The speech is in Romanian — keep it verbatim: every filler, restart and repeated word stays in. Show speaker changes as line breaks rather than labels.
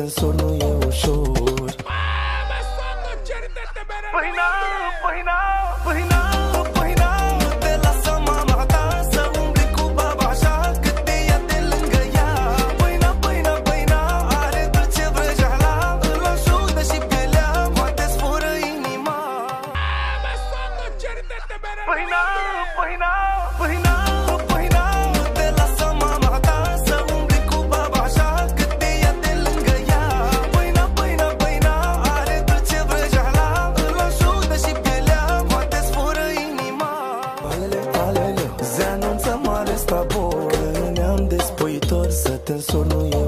însor nu e ușor.
Păi n-au, păi n-au, păi n-au, păi n-au. Te lasă mama ta să umbli cu baba așa, cât de ea de lângă ea. Păi n-au, păi n-au, păi n-au. Are dulce vrăjeala, îl ajută și pielea, poate-ți fură inima. Păi n-au, păi n-au, păi n-au, păi n-au. Te lasă mama ta să umbli cu baba așa, cât de ea de lângă ea. Păi n-au, păi n-au, păi n-au. Are dulce vrăjeala, îl ajută și pielea, poate-ți fură inima.
Alele, alele, zi anunță mare stabor. Că neam despoitor, să te însor nu e